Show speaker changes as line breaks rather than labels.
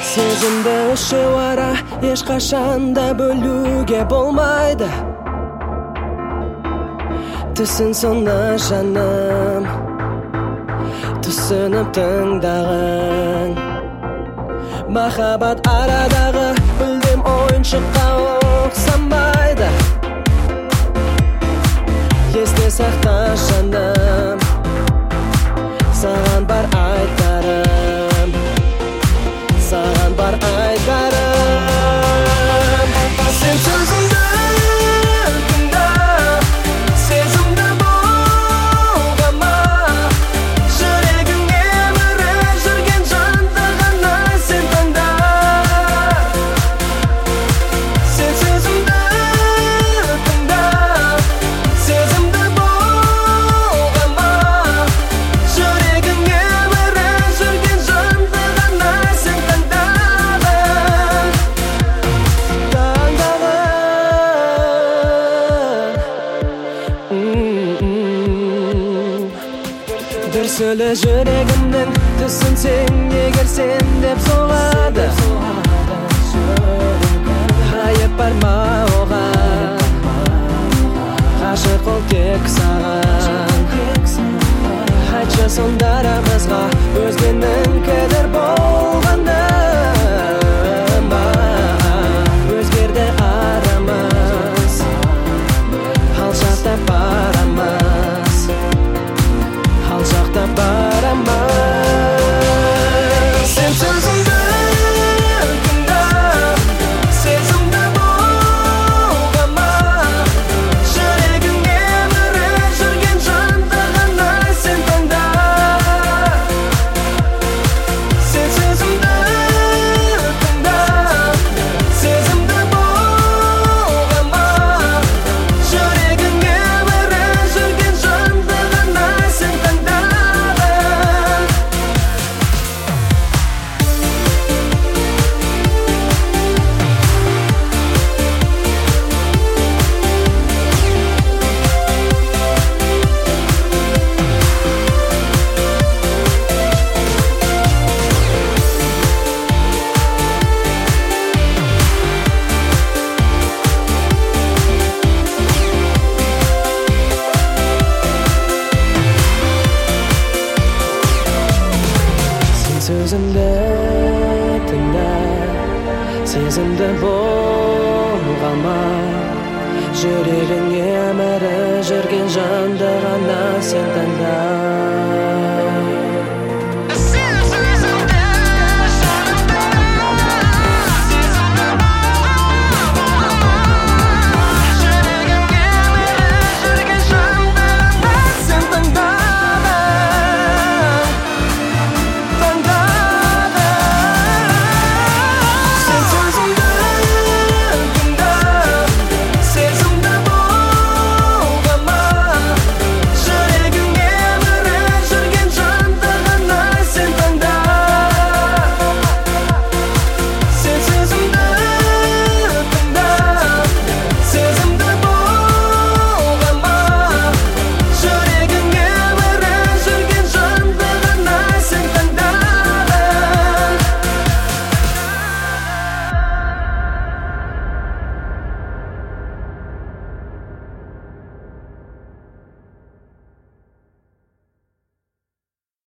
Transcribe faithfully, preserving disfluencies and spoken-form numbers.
Сезімді үшеу ара ешқашанда бөлуге болмайды. Түсін соны жаным, түсініп тыңдағын. Махаббат арадағы білдім ойыншыққа ұқсамайды. Есте сақта жаным, саған бар айтарым, саған бар айтарым. Сен сөзімді тыңда, сезімді болғама, жүрегіңе өмірі жүрген жанды ғана сен таңда. Сен сөзімді тыңда, сезімді болғама, жүрегіңе өмірі жүрген жанды ғана сен таңдағын, таңдағын. Бір сөйле жүрегімнің түсінсең егер сен деп соғады. Айып бар ма оған, ғашық ол тек саған. Айтшы сонда арамызға өзгенің кедір болғаны ма? Өзгерді арамыз, алшақтап барамыз, алшақтап барамыз. Сен сөзімді тыңда, сезімді болғама, жүрегіңе өмірі жүрген жанды ғана сен таңда. Сен сөзімді тыңда, сезімді болғама, жүрегіңе өмірі жүрген жанды ғана сен таңдағын. Сен сөзімді тыңда, сезімді болғама, жүрегіңе өмірі жүрген жанды ғана сен таңда.